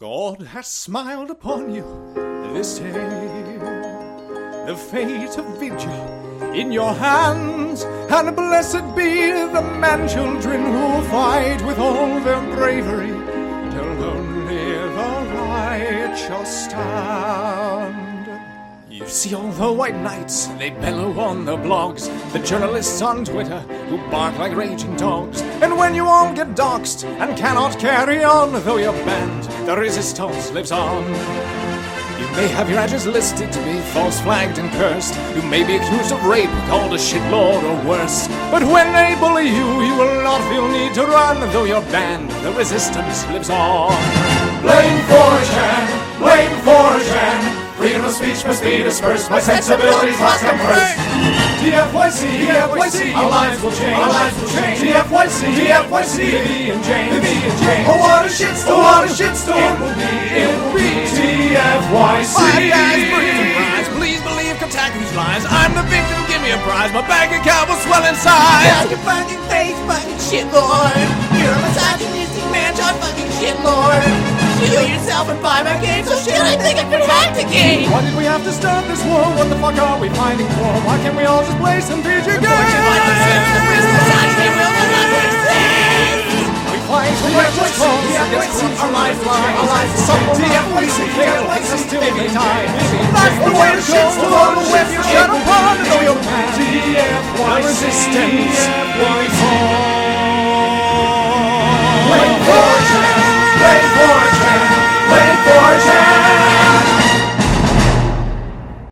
God has smiled upon you this day. The fate of Vidya in your hands, and blessed be the man-children who fight with all their bravery till only the right shall stand. You see all the white knights, they bellow on the blogs, the journalists on Twitter who bark like raging dogs. And when you all get doxxed and cannot carry on, though you're banned, the resistance lives on. You may have your address listed to be false flagged and cursed. You may be accused of rape, called a shitlord or worse. But when they bully you, you will not feel need to run, though you're banned, the resistance lives on. Blame 4chan, blame 4chan. Freedom of speech must be dispersed, my sensibilities must come first. DFYC, DFYC, our lives will change, our lives will change. DFYC, DFYC, Vivi and Jane, oh what a shitstorm, oh what a shitstorm it will be, DFYC. Five guys, burgers and fries, please believe Kotaku's lies. I'm the victim, give me a prize, my bank account will swell in size. Shut your fucking face, fucking shitlord. You're a misogynistic man, John fucking shitlord. Kill yourself and buy my game, so shit, I think I could hack the game. Why did we have to start this war? What the fuck are we fighting for? Why can't we all just play some video games? We fight to make what's called our lifeline. Someone DFYC keeps us till we die. That's the way to go. When you shut up on, know your man. The resistance will fall.